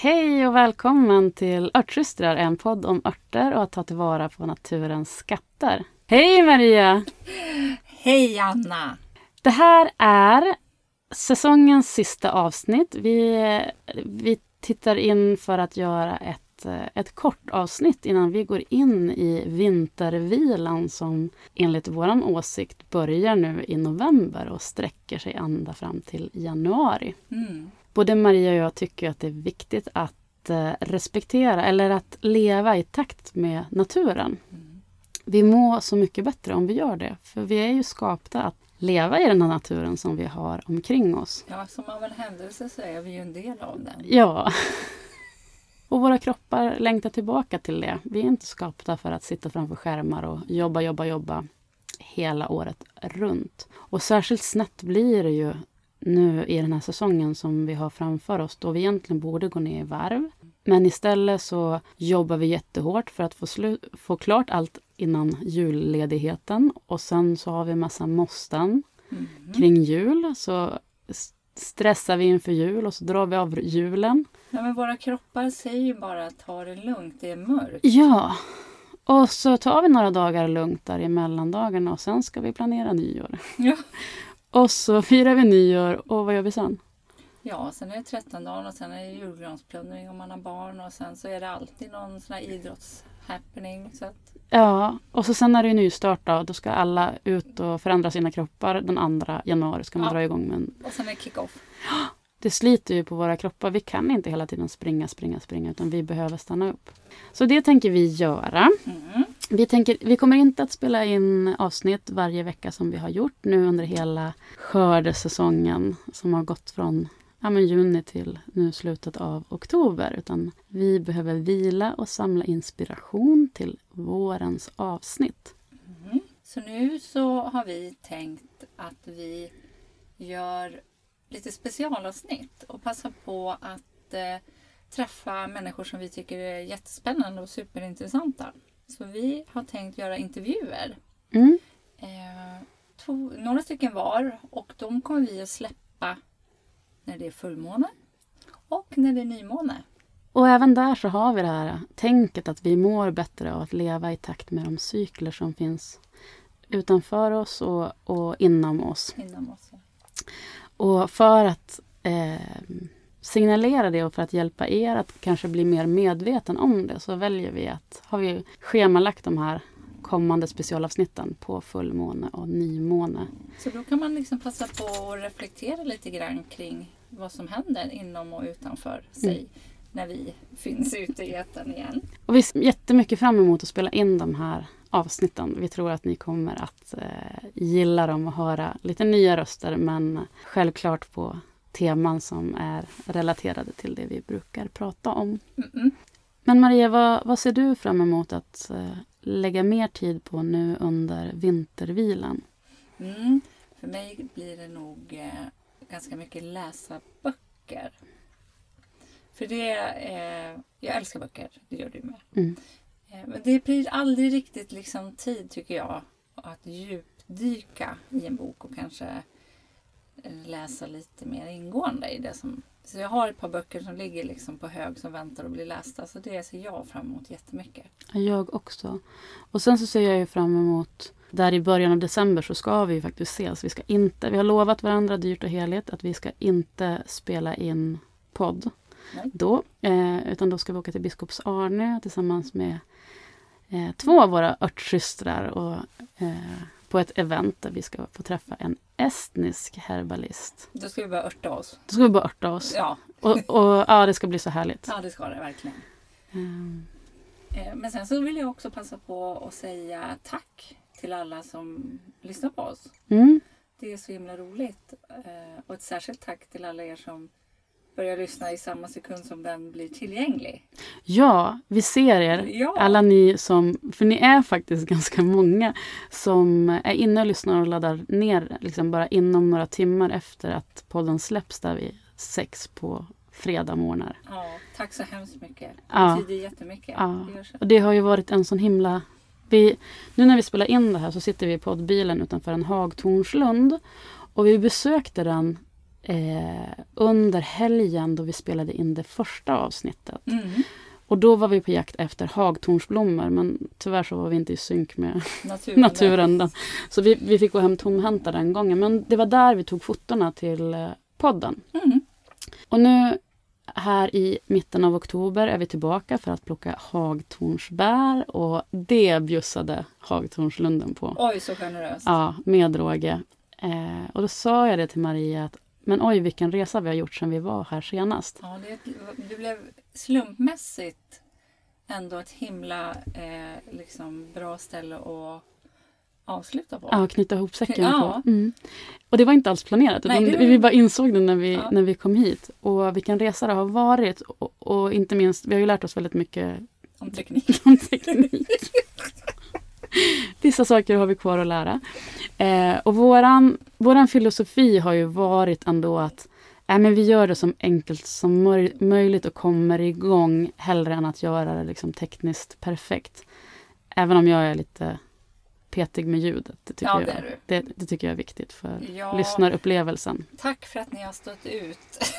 Hej och välkommen till Örtsystrar, en podd om örter och att ta tillvara på naturens skatter. Hej Maria! Hej Anna! Det här är säsongens sista avsnitt. Vi tittar in för att göra ett kort avsnitt innan vi går in i vintervilan som enligt våran åsikt börjar nu i november och sträcker sig ända fram till januari. Både Maria och jag tycker att det är viktigt att respektera eller att leva i takt med naturen. Vi mår så mycket bättre om vi gör det. För vi är ju skapta att leva i den här naturen som vi har omkring oss. Ja, som av en händelse så är vi ju en del av den. Ja. Och våra kroppar längtar tillbaka till det. Vi är inte skapta för att sitta framför skärmar och jobba hela året runt. Och särskilt snett blir det ju nu i den här säsongen som vi har framför oss, då vi egentligen borde gå ner i varv. Men istället så jobbar vi jättehårt för att få klart allt innan julledigheten. Och sen så har vi en massa måsten kring jul. Så stressar vi inför jul och så drar vi av julen. Ja, men våra kroppar säger ju bara att ta det lugnt, det är mörkt. Ja, och så tar vi några dagar lugnt där i mellandagarna och sen ska vi planera nyår. Ja. Och så firar vi nyår och vad gör vi sen? Ja, sen är det 13 dagar och sen är det julgransplundring om man har barn och sen så är det alltid någon sån här idrottshappening. Så att... Ja, och så sen är det ju nystart då ska alla ut och förändra sina kroppar. Den 2 januari ska man dra igång med en... Och sen är det kick-off. Det sliter ju på våra kroppar. Vi kan inte hela tiden springa utan vi behöver stanna upp. Så det tänker vi göra. Vi kommer inte att spela in avsnitt varje vecka som vi har gjort nu under hela skördesäsongen som har gått från juni till nu slutet av oktober. Utan vi behöver vila och samla inspiration till vårens avsnitt. Så nu så har vi tänkt att vi gör lite specialavsnitt och passa på att träffa människor som vi tycker är jättespännande och superintressanta. Så vi har tänkt göra intervjuer. Några stycken var och de kommer vi att släppa när det är fullmåne och när det är nymåne. Och även där så har vi det här tänket att vi mår bättre av att leva i takt med de cykler som finns utanför oss och inom oss. Ja. Och för att signalera det och för att hjälpa er att kanske bli mer medveten om det så har vi schemalagt de här kommande specialavsnitten på fullmåne och nymåne. Så då kan man liksom passa på att reflektera lite grann kring vad som händer inom och utanför sig när vi finns ute i etern igen. Och vi ser jättemycket fram emot att spela in de här avsnitten. Vi tror att ni kommer att gilla dem och höra lite nya röster men självklart på teman som är relaterade till det vi brukar prata om. Men Maria, vad ser du fram emot att lägga mer tid på nu under vintervilan? För mig blir det nog ganska mycket läsa böcker. För jag älskar böcker, det gör du med. Men det blir aldrig riktigt liksom tid tycker jag att djupdyka i en bok och kanske läsa lite mer ingående i det som... Så jag har ett par böcker som ligger liksom på hög som väntar att bli lästa. Så det ser jag fram emot jättemycket. Jag också. Och sen så ser jag ju fram emot... Där i början av december så ska vi ju faktiskt ses. Vi har lovat varandra dyrt och heligt att vi ska inte spela in podd då. Utan då ska vi åka till Biskops-Arnö tillsammans med 2 av våra örtsystrar och på ett event där vi ska få träffa en estnisk herbalist. Då ska vi bara örta oss. Ja. Och det ska bli så härligt. Ja, det ska det verkligen. Men sen så vill jag också passa på att säga tack till alla som lyssnar på oss. Det är så himla roligt. Och ett särskilt tack till alla er som börjar lyssna i samma sekund som den blir tillgänglig. Ja, vi ser er. Ja. Alla ni för ni är faktiskt ganska många som är inne och lyssnar och laddar ner liksom bara inom några timmar efter att podden släpps där vid 6 på fredag morgnar. Ja, tack så hemskt mycket. Ja. Det betyder jättemycket. Ja. Och det har ju varit en sån himla... Nu när vi spelar in det här så sitter vi i poddbilen utanför en Hagtornslund och vi besökte den under helgen då vi spelade in det första avsnittet. Och då var vi på jakt efter hagtornsblommor, men tyvärr så var vi inte i synk med naturen. Så vi fick gå hem tomhänta den gången. Men det var där vi tog fotorna till podden. Och nu här i mitten av oktober är vi tillbaka för att plocka hagtornsbär, och det bjussade Hagtornslunden på. Oj, så generöst. Ja, med råge. Och då sa jag det till Maria att men oj, vilken resa vi har gjort sedan vi var här senast. Ja, det blev slumpmässigt ändå ett himla liksom bra ställe att avsluta på. Ja, knyta ihop säcken på. Och det var inte alls planerat. Nej, vi bara insåg det när vi kom hit. Och vilken resa det har varit. Och inte minst, vi har ju lärt oss väldigt mycket om teknik. Vissa saker har vi kvar att lära. Och våran filosofi har ju varit ändå att men vi gör det som enkelt som möjligt och kommer igång hellre än att göra det liksom tekniskt perfekt. Även om jag är lite petig med ljudet. Det tycker jag är viktigt för lyssnarupplevelsen. Tack för att ni har stått ut.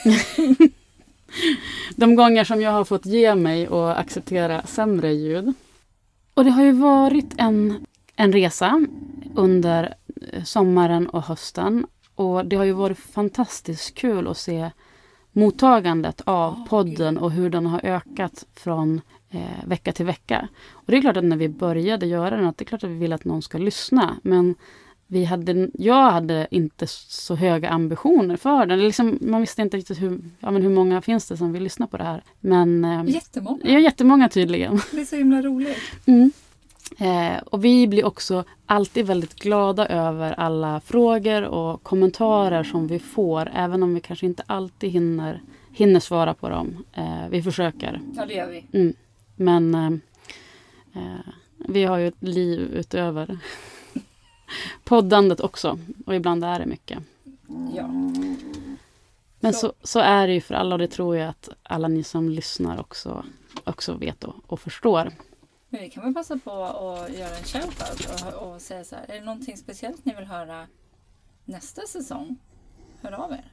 De gånger som jag har fått ge mig och acceptera sämre ljud. Och det har ju varit en resa under sommaren och hösten. Och det har ju varit fantastiskt kul att se mottagandet av podden och hur den har ökat från vecka till vecka. Och det är klart att när vi började göra den, att det är klart att vi vill att någon ska lyssna. Men jag hade inte så höga ambitioner för den. Liksom, man visste inte riktigt hur många finns det som vill lyssna på det här. Men, jättemånga. Ja, jättemånga tydligen. Det är så himla roligt. Och vi blir också alltid väldigt glada över alla frågor och kommentarer som vi får. Även om vi kanske inte alltid hinner svara på dem. Vi försöker. Ja, det gör vi. Men vi har ju ett liv utöver poddandet också. Och ibland är det mycket. Ja. Men så är det ju för alla, och det tror jag att alla ni som lyssnar också vet och förstår. Men vi kan väl passa på att göra en shoutout och säga så här: är det någonting speciellt ni vill höra nästa säsong? Hör av er.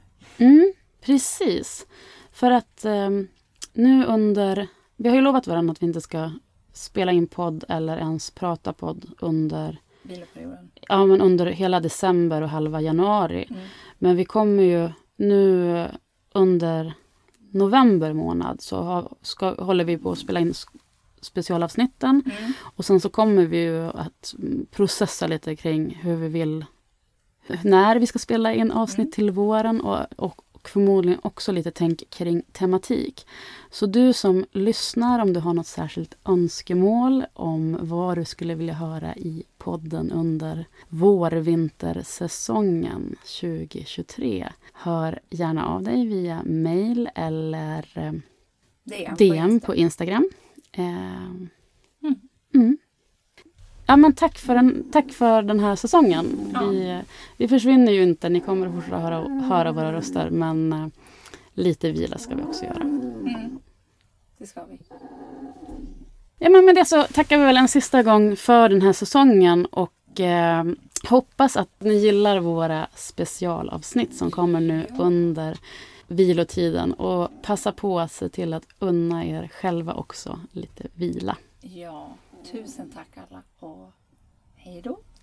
Precis. För att nu vi har ju lovat varandra att vi inte ska spela in podd eller ens prata podd under viloperioden. Ja, men under hela december och halva januari. Men vi kommer ju nu under november månad så håller vi på att spela in specialavsnitten. Och sen så kommer vi ju att processa lite kring hur vi vill, när vi ska spela in avsnitt till våren, och förmodligen också lite tänk kring tematik. Så du som lyssnar, om du har något särskilt önskemål om vad du skulle vilja höra i podden under vår-vintersäsongen 2023, hör gärna av dig via mail eller DM på Instagram. Ja, men tack för den här säsongen. Ja. Vi försvinner ju inte. Ni kommer att fortsätta höra våra röster, men lite vila ska vi också göra. Det ska vi. Ja, men med det så tackar vi väl en sista gång för den här säsongen, och hoppas att ni gillar våra specialavsnitt som kommer nu under vilotiden, och passa på att se till att unna er själva också lite vila. Ja, tusen tack alla, och hej då.